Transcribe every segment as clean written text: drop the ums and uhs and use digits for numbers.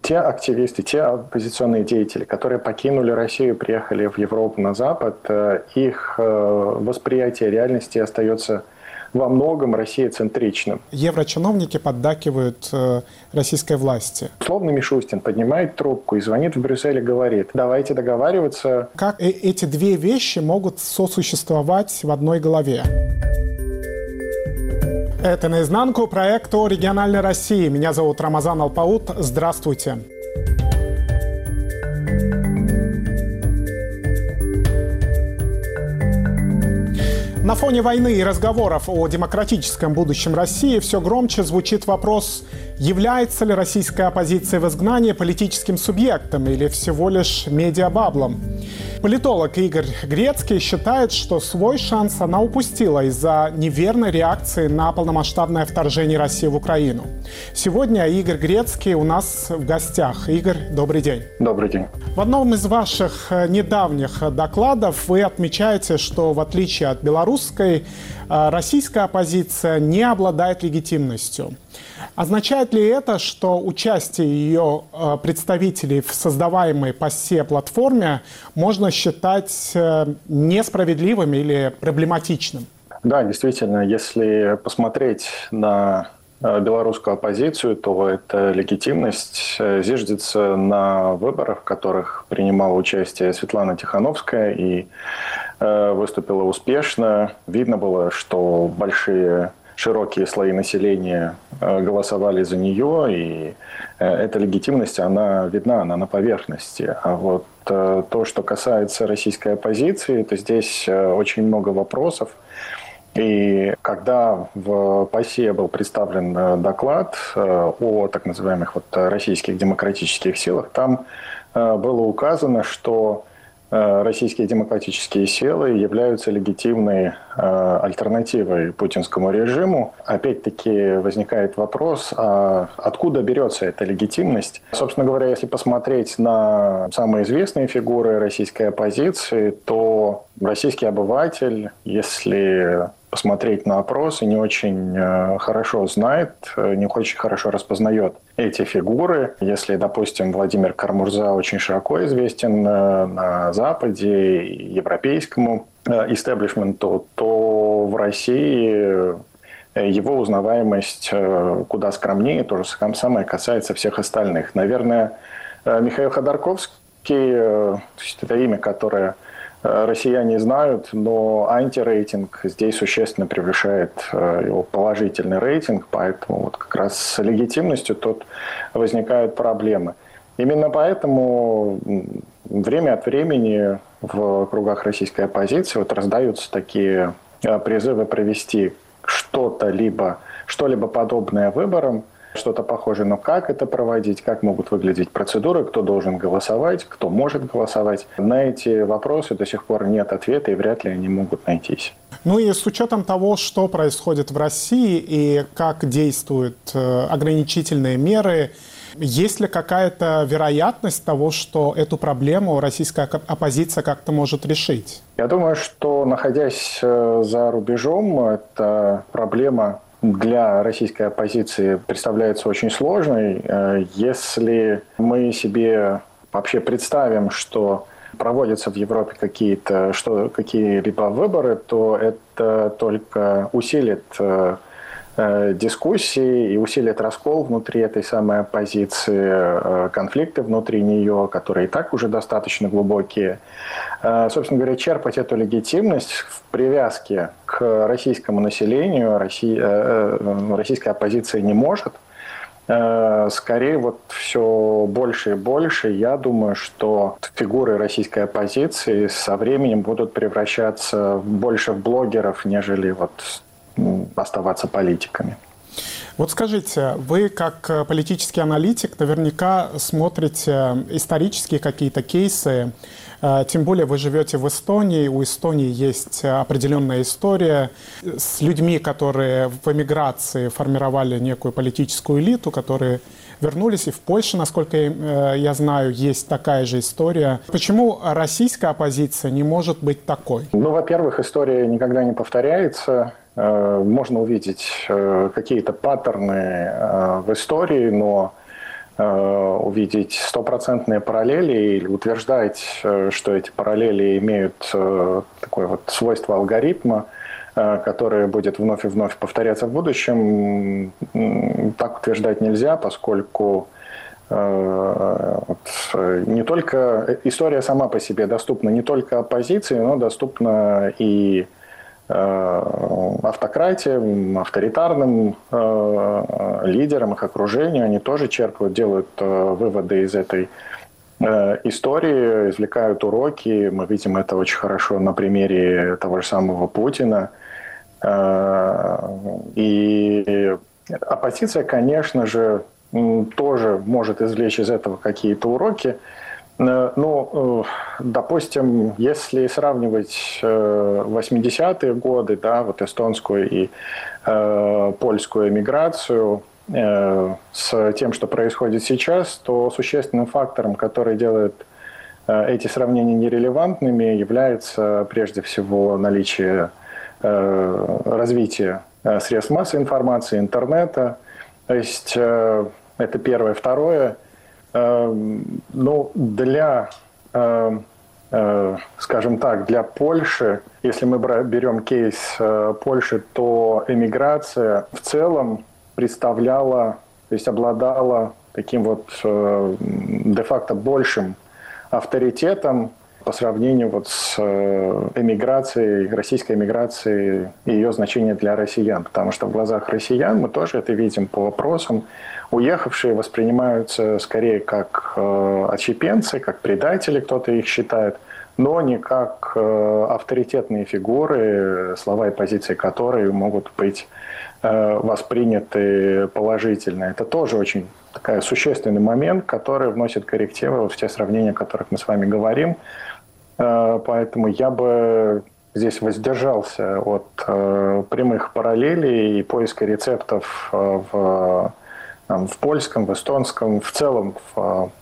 те активисты, те оппозиционные деятели, которые покинули Россию, приехали в Европу, на Запад, их восприятие реальности остается во многом россияцентричным. Еврочиновники поддакивают российской власти. Условно Мишустин поднимает трубку и звонит в Брюссель и говорит: давайте договариваться. Как эти две вещи могут сосуществовать в одной голове? Это «Наизнанку» проект о региональной России. Меня зовут Рамазан Алпаут. Здравствуйте. На фоне войны и разговоров о демократическом будущем России все громче звучит вопрос, является ли российская оппозиция в изгнании политическим субъектом или всего лишь медиабаблом. Политолог Игорь Грецкий считает, что свой шанс она упустила из-за неверной реакции на полномасштабное вторжение России в Украину. Сегодня Игорь Грецкий у нас в гостях. Игорь, добрый день. Добрый день. В одном из ваших недавних докладов вы отмечаете, что в отличие от белорусской, российская оппозиция не обладает легитимностью. Означает ли это, что участие ее представителей в создаваемой по СЕ платформе можно считать несправедливым или проблематичным? Да, действительно, если посмотреть на белорусскую оппозицию, то эта легитимность зиждется на выборах, в которых принимала участие Светлана Тихановская и выступила успешно. Видно было, что широкие слои населения голосовали за нее, и эта легитимность, она видна, она на поверхности. А вот то, что касается российской оппозиции, то здесь очень много вопросов. И когда в ПАСЕ был представлен доклад о так называемых российских демократических силах, там было указано, что российские демократические силы являются легитимной альтернативой путинскому режиму. Опять-таки возникает вопрос, а откуда берется эта легитимность? Собственно говоря, если посмотреть на самые известные фигуры российской оппозиции, то российский обыватель, если посмотреть на опросы, не очень хорошо знает, не очень хорошо распознает эти фигуры. Если, допустим, Владимир Карамурза очень широко известен на Западе, европейскому истеблишменту, то в России его узнаваемость куда скромнее, то же самое касается всех остальных. Наверное, Михаил Ходорковский, это имя, которое россияне знают, но антирейтинг здесь существенно превышает его положительный рейтинг, поэтому как раз с легитимностью тут возникают проблемы. Именно поэтому время от времени в кругах российской оппозиции раздаются такие призывы провести что-либо подобное выборам, что-то похожее, но как это проводить, как могут выглядеть процедуры, кто должен голосовать, кто может голосовать. На эти вопросы до сих пор нет ответа и вряд ли они могут найтись. Ну и с учетом того, что происходит в России и как действуют ограничительные меры, есть ли какая-то вероятность того, что эту проблему российская оппозиция как-то может решить? Я думаю, что, находясь за рубежом, эта проблема для российской оппозиции представляется очень сложной. Если мы себе вообще представим, что проводятся в Европе какие-либо выборы, то это только усилит дискуссии и усилит раскол внутри этой самой оппозиции, конфликты внутри нее, которые и так уже достаточно глубокие. Собственно говоря, черпать эту легитимность в привязке к российскому населению российская оппозиция не может. Скорее, все больше и больше, я думаю, что фигуры российской оппозиции со временем будут превращаться больше в блогеров, нежели оставаться политиками. Вот скажите, вы как политический аналитик наверняка смотрите исторические какие-то кейсы, тем более вы живете в Эстонии, у Эстонии есть определенная история с людьми, которые в эмиграции формировали некую политическую элиту, которые вернулись, и в Польше, насколько я знаю, есть такая же история. Почему российская оппозиция не может быть такой? Во-первых, история никогда не повторяется. Можно увидеть какие-то паттерны в истории, но увидеть стопроцентные параллели или утверждать, что эти параллели имеют такое вот свойство алгоритма, которое будет вновь и вновь повторяться в будущем, так утверждать нельзя, поскольку не только история сама по себе доступна не только оппозиции, но доступна и автократиям, авторитарным лидерам, их окружению. Они тоже черпают, делают выводы из этой истории, извлекают уроки. Мы видим это очень хорошо на примере того же самого Путина. И оппозиция, конечно же, тоже может извлечь из этого какие-то уроки. Ну, допустим, если сравнивать 80-е годы, да, вот эстонскую и польскую эмиграцию с тем, что происходит сейчас, то существенным фактором, который делает эти сравнения нерелевантными, является прежде всего наличие развития средств массовой информации, интернета. То есть это первое. Второе. Ну, для, скажем так, для Польши, если мы берем кейс Польши, то эмиграция в целом представляла, то есть обладала таким вот де-факто большим авторитетом по сравнению вот с эмиграцией, российской эмиграцией и ее значение для россиян. Потому что в глазах россиян, мы тоже это видим по вопросам, уехавшие воспринимаются скорее как отщепенцы, как предатели, кто-то их считает, но не как авторитетные фигуры, слова и позиции которых могут быть восприняты положительно. Это тоже очень такой существенный момент, который вносит коррективы в те сравнения, о которых мы с вами говорим. Поэтому я бы здесь воздержался от прямых параллелей и поиска рецептов в польском, в эстонском, в целом в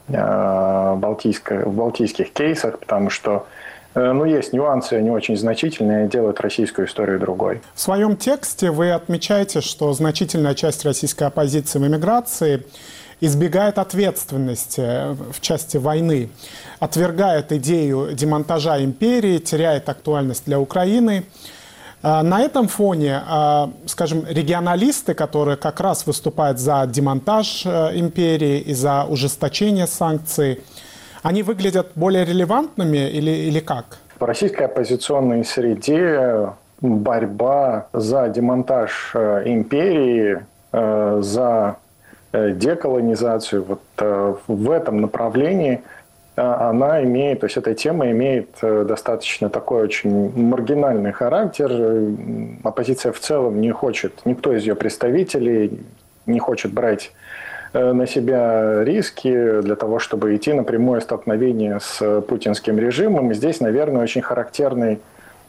балтийских кейсах, потому что есть нюансы, они очень значительные, делают российскую историю другой. В своем тексте вы отмечаете, что значительная часть российской оппозиции в эмиграции избегает ответственности в части войны, отвергает идею демонтажа империи, теряет актуальность для Украины. На этом фоне, скажем, регионалисты, которые как раз выступают за демонтаж империи и за ужесточение санкций, они выглядят более релевантными или как? В российской оппозиционной среде борьба за демонтаж империи, за деколонизацию вот в этом направлении она имеет, то есть эта тема имеет достаточно такой очень маргинальный характер. Оппозиция в целом не хочет, никто из ее представителей не хочет брать на себя риски для того, чтобы идти на прямое столкновение с путинским режимом. И здесь, наверное, очень характерный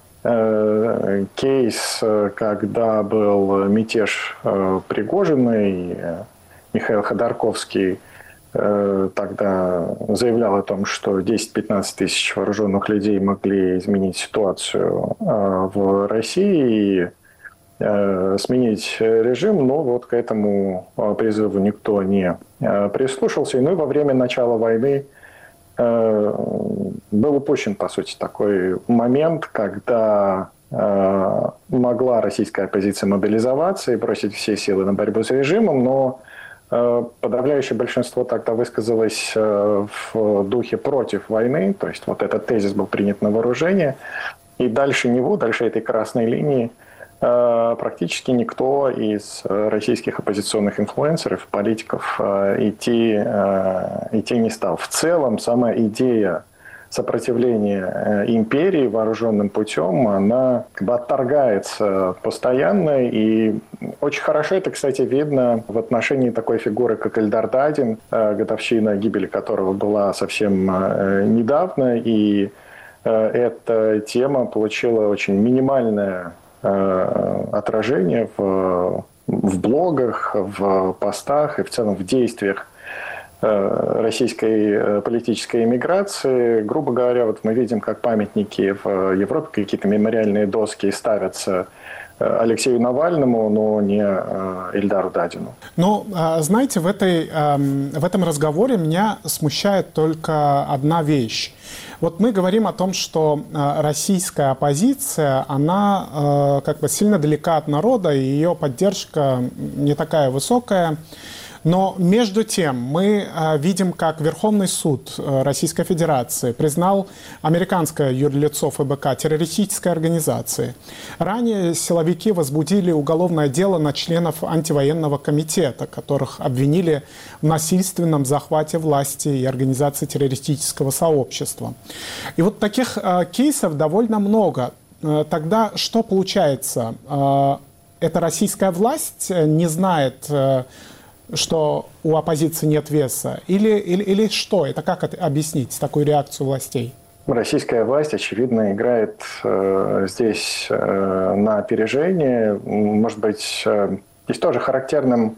кейс, когда был мятеж Пригожина, и Михаил Ходорковский тогда заявлял о том, что 10-15 тысяч вооруженных людей могли изменить ситуацию в России и сменить режим, но вот к этому призыву никто не прислушался. И во время начала войны был упущен, по сути, такой момент, когда могла российская оппозиция мобилизоваться и бросить все силы на борьбу с режимом, но подавляющее большинство тогда высказалось в духе против войны, то есть вот этот тезис был принят на вооружение, и дальше него, дальше этой красной линии практически никто из российских оппозиционных инфлюенсеров, политиков идти не стал. В целом сама идея сопротивления империи вооруженным путем, она отторгается постоянно. И очень хорошо это, кстати, видно в отношении такой фигуры, как Эльдар Дадин, годовщина гибели которого была совсем недавно. И эта тема получила очень минимальное отражение в блогах, в постах и в целом в действиях российской политической эмиграции. Грубо говоря, вот мы видим, как памятники в Европе, какие-то мемориальные доски ставятся Алексею Навальному, но не Ильдару Дадину. Ну, знаете, в этом разговоре меня смущает только одна вещь. Вот мы говорим о том, что российская оппозиция, она как бы сильно далека от народа, и ее поддержка не такая высокая. Но между тем мы видим, как Верховный суд Российской Федерации признал американское юрлицо ФБК террористической организацией. Ранее силовики возбудили уголовное дело на членов антивоенного комитета, которых обвинили в насильственном захвате власти и организации террористического сообщества. И вот таких кейсов довольно много. Тогда что получается? Эта российская власть не знает, что у оппозиции нет веса? Или что? Это как объяснить такую реакцию властей? Российская власть, очевидно, играет здесь на опережение. Может быть, здесь тоже характерным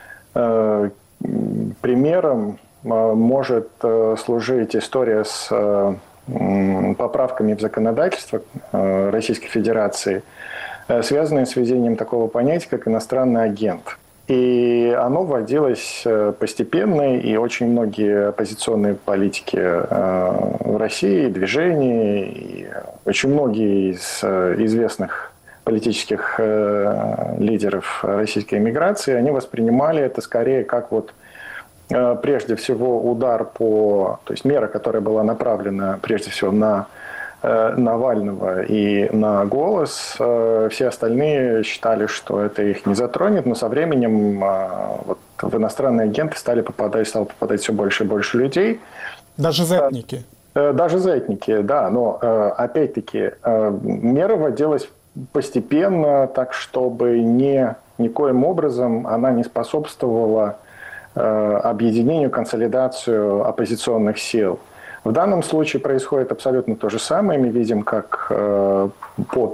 примером может служить история с поправками в законодательство Российской Федерации, связанные с введением такого понятия, как иностранный агент. И оно вводилось постепенно, и очень многие оппозиционные политики в России, движения, и очень многие из известных политических лидеров российской эмиграции, они воспринимали это скорее как вот прежде всего удар то есть мера, которая была направлена прежде всего на Навального и на «Голос». Все остальные считали, что это их не затронет, но со временем вот в иностранные агенты стало попадать все больше и больше людей. Даже зетники. Даже зетники, да. Но опять-таки мера вводилась постепенно, так чтобы никоим образом она не способствовала объединению, консолидацию оппозиционных сил. В данном случае происходит абсолютно то же самое. Мы видим, как по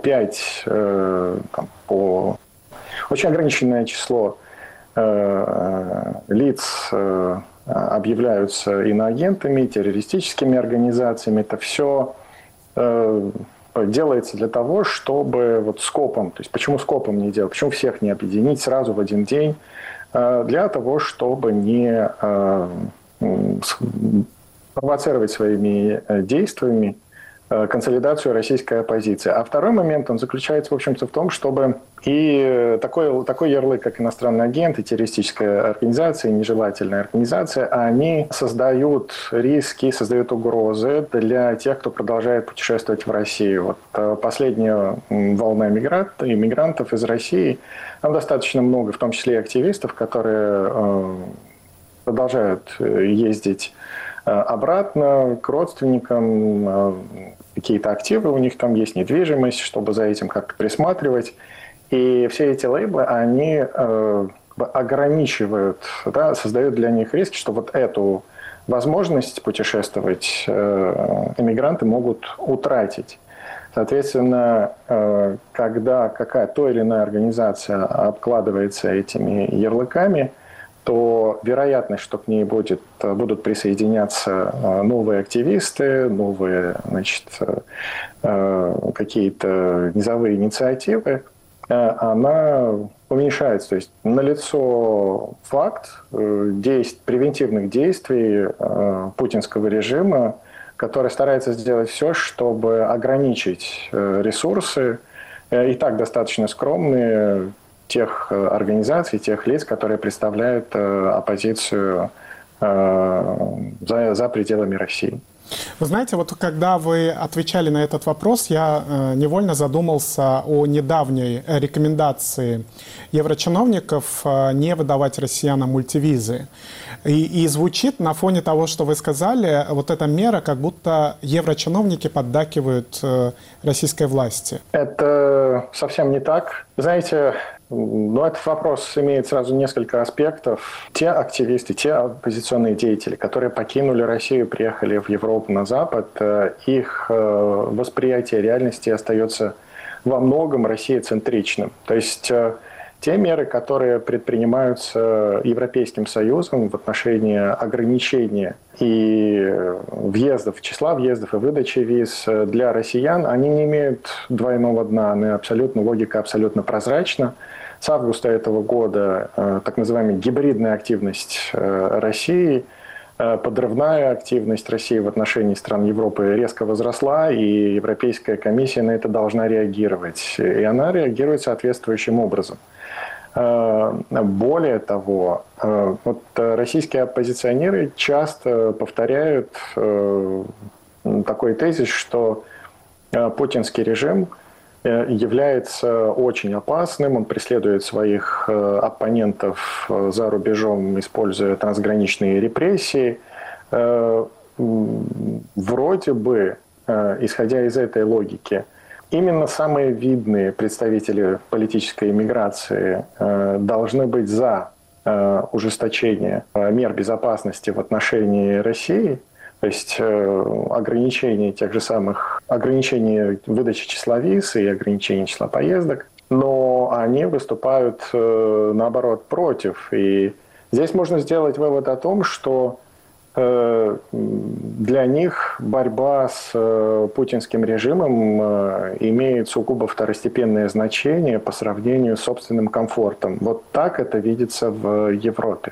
очень ограниченное число лиц объявляются иноагентами, террористическими организациями. Это все делается для того, чтобы вот скопом, то есть почему скопом не делать, почему всех не объединить сразу в один день, для того, чтобы не провоцировать своими действиями консолидацию российской оппозиции. А второй момент, он заключается, в общем-то, в том, чтобы и такой ярлык, как иностранный агент, и террористическая организация, и нежелательная организация, они создают риски, создают угрозы для тех, кто продолжает путешествовать в Россию. Вот последняя волна иммигрантов из России, там достаточно много, в том числе и активистов, которые продолжают ездить обратно к родственникам, какие-то активы у них там есть, недвижимость, чтобы за этим как-то присматривать. И все эти лейблы, они ограничивают, да, создают для них риски, что вот эту возможность путешествовать иммигранты могут утратить. Соответственно, когда то или иная организация обкладывается этими ярлыками, то вероятность, что к ней будут присоединяться новые активисты, новые, какие-то низовые инициативы, она уменьшается. То есть налицо факт превентивных действий путинского режима, который старается сделать все, чтобы ограничить ресурсы, и так достаточно скромные, тех организаций, тех лиц, которые представляют оппозицию за пределами России. Вы знаете, вот когда вы отвечали на этот вопрос, я невольно задумался о недавней рекомендации еврочиновников не выдавать россиянам мультивизы. И звучит на фоне того, что вы сказали, вот эта мера, как будто еврочиновники поддакивают российской власти. Это совсем не так. Знаете, но этот вопрос имеет сразу несколько аспектов. Те активисты, те оппозиционные деятели, которые покинули Россию, приехали в Европу, на Запад, их восприятие реальности остается во многом россиецентричным. То есть те меры, которые предпринимаются Европейским Союзом в отношении ограничения и въездов, числа въездов и выдачи виз для россиян, они не имеют двойного дна, логика абсолютно прозрачна. С августа этого года так называемая гибридная активность России, подрывная активность России в отношении стран Европы резко возросла, и Европейская комиссия на это должна реагировать. И она реагирует соответствующим образом. Более того, российские оппозиционеры часто повторяют такой тезис, что путинский режим является очень опасным, он преследует своих оппонентов за рубежом, используя трансграничные репрессии. Вроде бы, исходя из этой логики, именно самые видные представители политической иммиграции должны быть за ужесточение мер безопасности в отношении России, то есть ограничение выдачи числа виз и ограничение числа поездок, но они выступают, наоборот, против. И здесь можно сделать вывод о том, что для них борьба с путинским режимом имеет сугубо второстепенное значение по сравнению с собственным комфортом. Вот так это видится в Европе.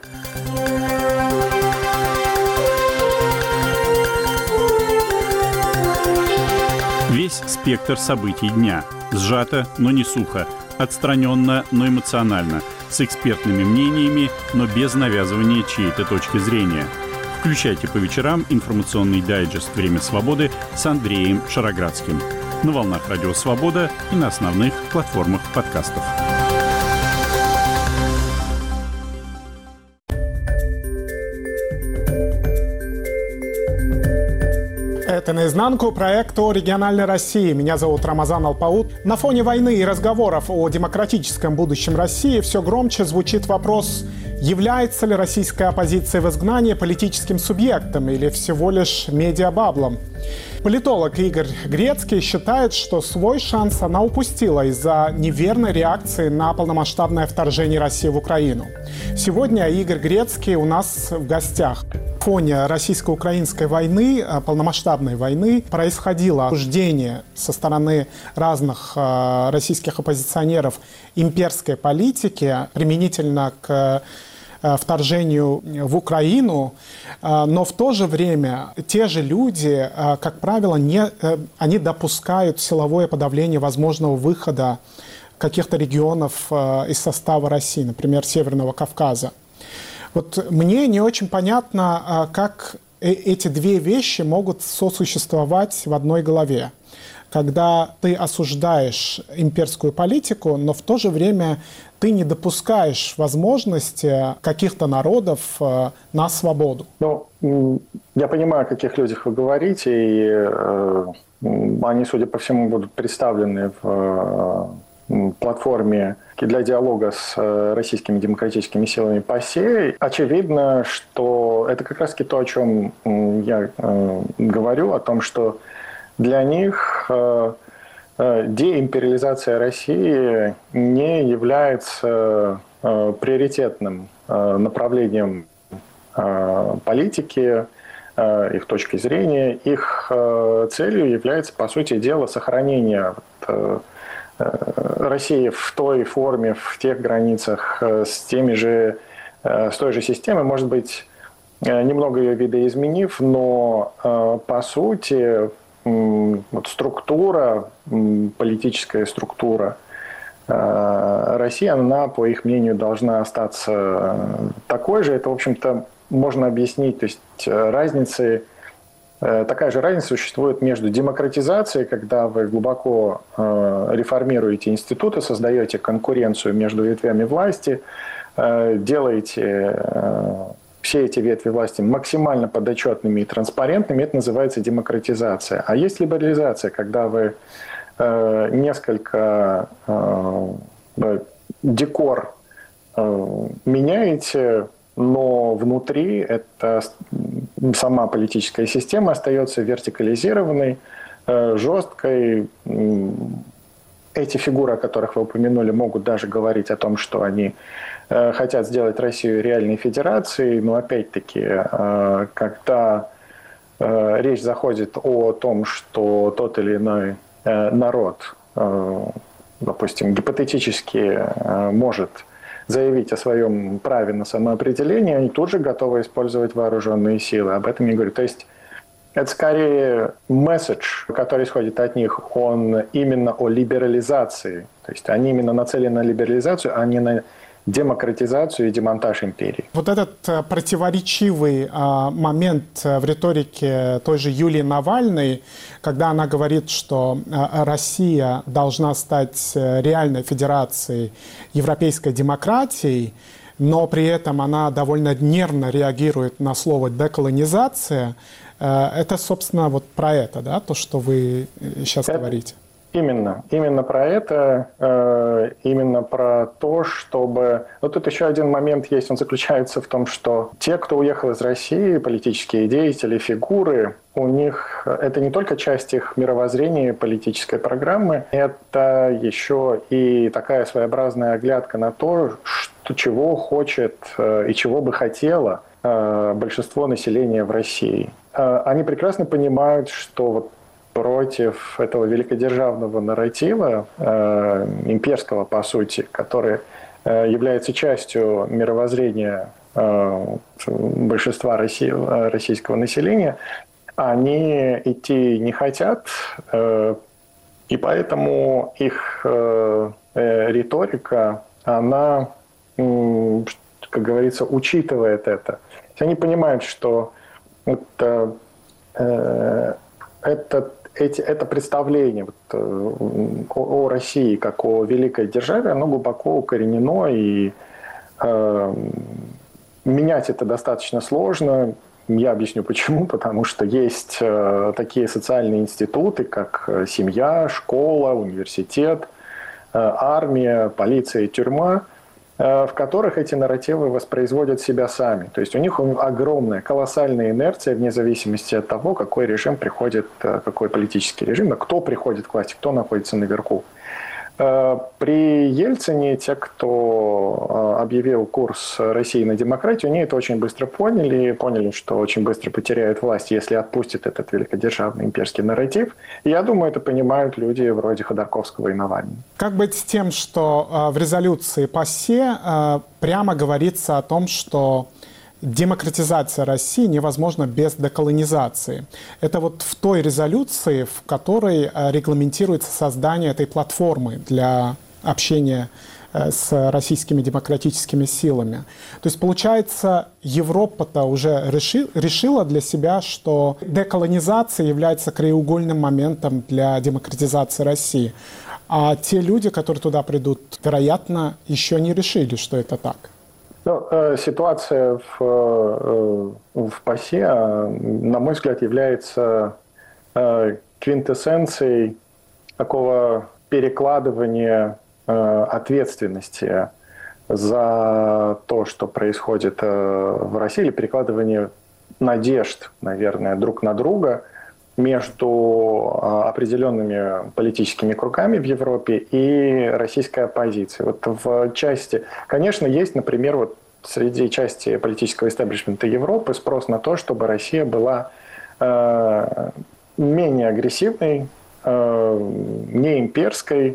Весь спектр событий дня. Сжато, но не сухо. Отстраненно, но эмоционально. С экспертными мнениями, но без навязывания чьей-то точки зрения. Включайте по вечерам информационный дайджест «Время свободы» с Андреем Шароградским. На волнах Радио Свобода и на основных платформах подкастов. Это «Наизнанку» проект о региональной России. Меня зовут Рамазан Алпаут. На фоне войны и разговоров о демократическом будущем России все громче звучит вопрос, является ли российская оппозиция в изгнании политическим субъектом или всего лишь медиабаблом. Политолог Игорь Грецкий считает, что свой шанс она упустила из-за неверной реакции на полномасштабное вторжение России в Украину. Сегодня Игорь Грецкий у нас в гостях. На фоне российско-украинской войны, полномасштабной войны, происходило обсуждение со стороны разных российских оппозиционеров имперской политики применительно к вторжению в Украину, но в то же время те же люди, как правило, они допускают силовое подавление возможного выхода каких-то регионов из состава России, например, Северного Кавказа. Вот мне не очень понятно, как эти две вещи могут сосуществовать в одной голове. Когда ты осуждаешь имперскую политику, но в то же время ты не допускаешь возможности каких-то народов на свободу. Я понимаю, о каких людях вы говорите, и они, судя по всему, будут представлены в платформе для диалога с российскими демократическими силами ПАСЕ. Очевидно, что это как раз-таки то, о чем я говорю, о том, что для них деимпериализация России не является приоритетным направлением политики, их точки зрения. Их целью является, по сути дела, сохранение России в той форме, в тех границах, с той же системой, может быть, немного ее видоизменив, но по сути структура, политическая структура России, она, по их мнению, должна остаться такой же. Это, в общем-то, можно объяснить. То есть такая же разница существует между демократизацией, когда вы глубоко реформируете институты, создаете конкуренцию между ветвями власти, делаете все эти ветви власти максимально подотчетными и транспарентными, это называется демократизация. А есть либерализация, когда вы несколько декор меняете, но внутри сама политическая система остается вертикализированной, жесткой, эти фигуры, о которых вы упомянули, могут даже говорить о том, что они хотят сделать Россию реальной федерацией, но опять-таки, когда речь заходит о том, что тот или иной народ, допустим, гипотетически может заявить о своем праве на самоопределение, они тут же готовы использовать вооруженные силы. Об этом я говорю. То есть это скорее месседж, который исходит от них, он именно о либерализации. То есть они именно нацелены на либерализацию, а не на демократизацию и демонтаж империи. Вот этот противоречивый момент в риторике той же Юлии Навальной, когда она говорит, что Россия должна стать реальной федерацией европейской демократии, но при этом она довольно нервно реагирует на слово «деколонизация», это, собственно, вот про это, да, то, что вы сейчас говорите. Именно про это, именно про то, чтобы... Но тут еще один момент есть, он заключается в том, что те, кто уехал из России, политические деятели, фигуры, у них это не только часть их мировоззрения, политической программы, это еще и такая своеобразная оглядка на то, что, чего хочет и чего бы хотело большинство населения в России. Они прекрасно понимают, что вот против этого великодержавного нарратива, имперского, по сути, который является частью мировоззрения большинства российского населения, они идти не хотят, и поэтому их риторика, она, как говорится, учитывает это. Они понимают, что это представление о России как о великой державе, оно глубоко укоренено, и менять это достаточно сложно. Я объясню почему. Потому что есть такие социальные институты, как семья, школа, университет, армия, полиция, тюрьма, в которых эти нарративы воспроизводят себя сами. То есть у них огромная, колоссальная инерция вне зависимости от того, какой режим приходит, какой политический режим, кто приходит к власти, кто находится наверху. При Ельцине те, кто объявил курс России на демократию, они это очень быстро поняли, что очень быстро потеряют власть, если отпустят этот великодержавный имперский нарратив. И я думаю, это понимают люди вроде Ходорковского и Навального. Как быть с тем, что в резолюции ПАСЕ прямо говорится о том, что демократизация России невозможна без деколонизации? Это вот в той резолюции, в которой регламентируется создание этой платформы для общения с российскими демократическими силами. То есть, получается, Европа-то уже решила для себя, что деколонизация является краеугольным моментом для демократизации России. А те люди, которые туда придут, вероятно, еще не решили, что это так. Ситуация в ПАСЕ, на мой взгляд, является квинтэссенцией такого перекладывания ответственности за то, что происходит в России, или перекладывание надежд, наверное, друг на друга между определенными политическими кругами в Европе и российской оппозицией. Вот в части, конечно, есть, например, вот среди части политического истеблишмента Европы спрос на то, чтобы Россия была менее агрессивной, не имперской,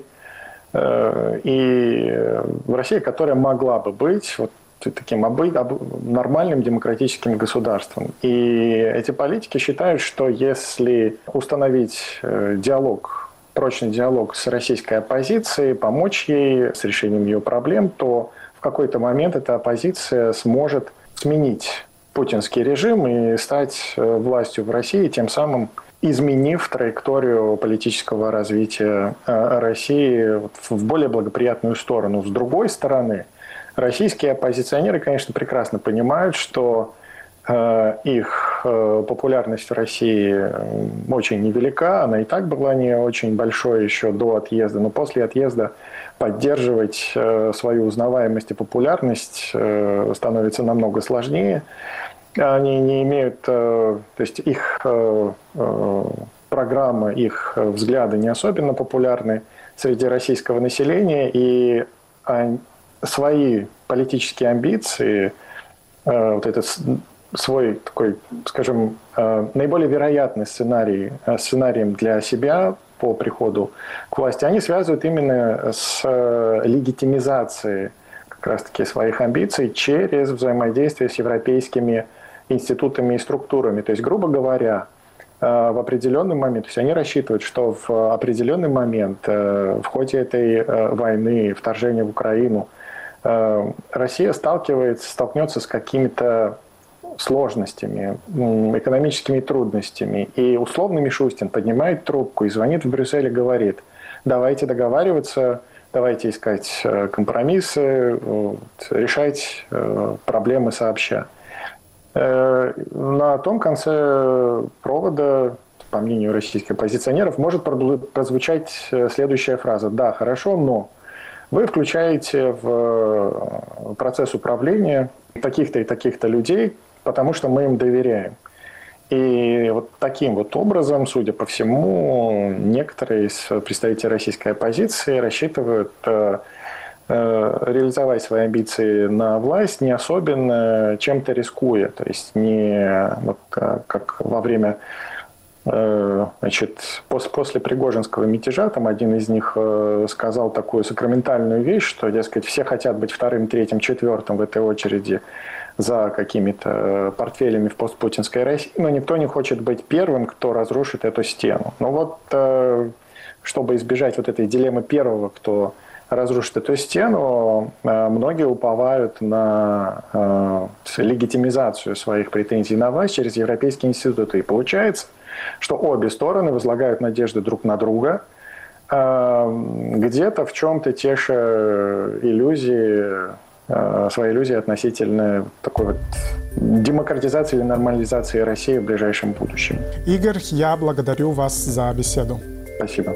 и Россия, которая могла бы быть вот таким нормальным демократическим государством. И эти политики считают, что если установить диалог, прочный диалог с российской оппозицией, помочь ей с решением ее проблем, то в какой-то момент эта оппозиция сможет сменить путинский режим и стать властью в России, тем самым изменив траекторию политического развития России в более благоприятную сторону. С другой стороны, российские оппозиционеры, конечно, прекрасно понимают, что их популярность в России очень невелика, она и так была не очень большой еще до отъезда, но после отъезда поддерживать свою узнаваемость и популярность становится намного сложнее. Они не имеют, то есть их программы, их взгляды не особенно популярны среди российского населения, и свои политические амбиции, вот этот свой такой, скажем, наиболее вероятный сценарием для себя по приходу к власти, они связывают именно с легитимизацией как раз-таки своих амбиций через взаимодействие с европейскими институтами и структурами. То есть, грубо говоря, в определенный момент, то есть они рассчитывают, что в определенный момент в ходе этой войны, вторжения в Украину, Россия столкнется с какими-то сложностями, экономическими трудностями. И условно Мишустин поднимает трубку и звонит в Брюссель и говорит: давайте договариваться, давайте искать компромиссы, решать проблемы сообща. На том конце провода, по мнению российских оппозиционеров, может прозвучать следующая фраза: да, хорошо, но вы включаете в процесс управления таких-то и таких-то людей, потому что мы им доверяем. И вот таким вот образом, судя по всему, некоторые из представителей российской оппозиции рассчитывают реализовать свои амбиции на власть, не особенно чем-то рискуя. То есть не вот, как во время, значит, после Пригожинского мятежа, там один из них сказал такую сакраментальную вещь, что, дескать, все хотят быть вторым, третьим, четвертым в этой очереди за какими-то портфелями в постпутинской России, но никто не хочет быть первым, кто разрушит эту стену. Но вот, чтобы избежать вот этой дилеммы первого, кто разрушит эту стену, многие уповают на легитимизацию своих претензий на власть через европейские институты. И получается, что обе стороны возлагают надежды друг на друга, где-то в чем-то теша свои иллюзии относительно такой вот демократизации или нормализации России в ближайшем будущем. Игорь, я благодарю вас за беседу. Спасибо.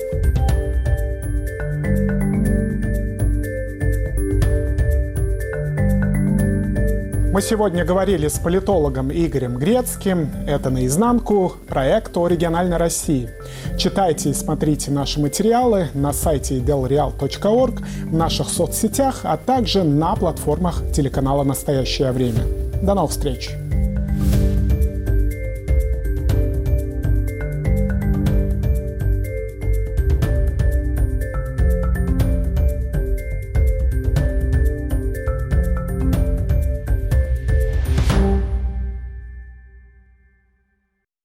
Мы сегодня говорили с политологом Игорем Грецким. Это «Наизнанку», проект о региональной России. Читайте и смотрите наши материалы на сайте delreal.org, в наших соцсетях, а также на платформах телеканала «Настоящее время». До новых встреч!